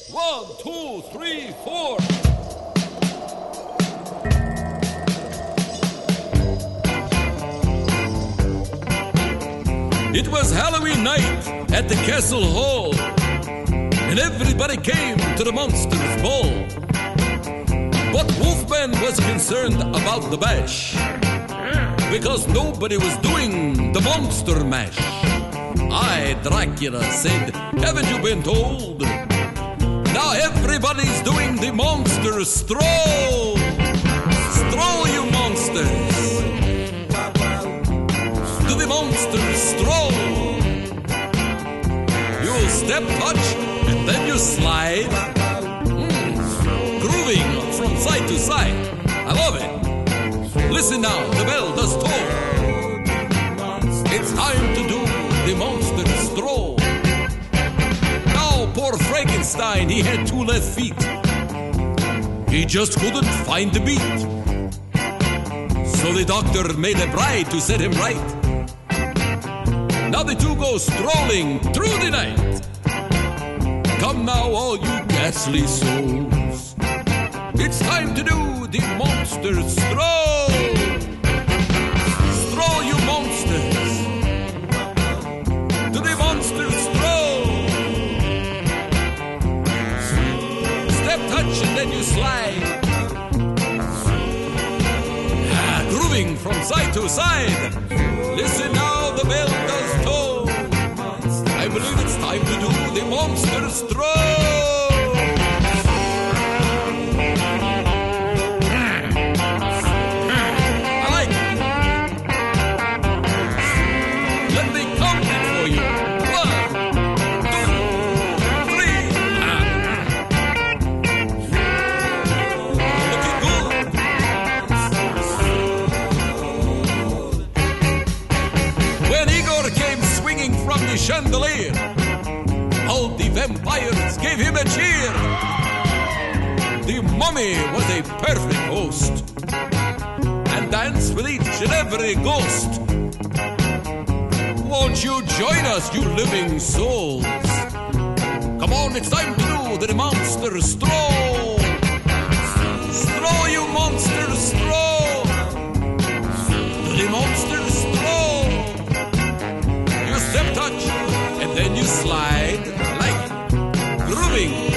1, 2, 3, 4. It was Halloween night at the castle hall, and everybody came to the monsters' ball. But Wolfman was concerned about the bash, because nobody was doing the monster mash. I, Dracula, said, haven't you been told? Now everybody's doing the monster stroll. Stroll, you monsters. Do the monster stroll. You step, touch, and then you slide. Grooving from side to side. I love it. Listen now, the bell does toll. It's time to do the monster stroll. Now poor Frankenstein, he had 2 left feet. He just couldn't find the beat. So the doctor made a bride to set him right. Now the two go strolling through the night. Come now, all you ghastly souls. It's time to do the monster stroll. Stroll, you monsters. Do the monster stroll. Step, touch, and then you slide. Grooving from side to side. Listen now, the bell does toll. I believe it's time to do the monster stroll. Chandelier. All the vampires gave him a cheer. The mummy was a perfect host and danced with each and every ghost. Won't you join us, you living souls? Come on, it's time to do the monster stroll. Stroll, you monster stroll. The monster stroll. Step, touch, and then you slide like grooving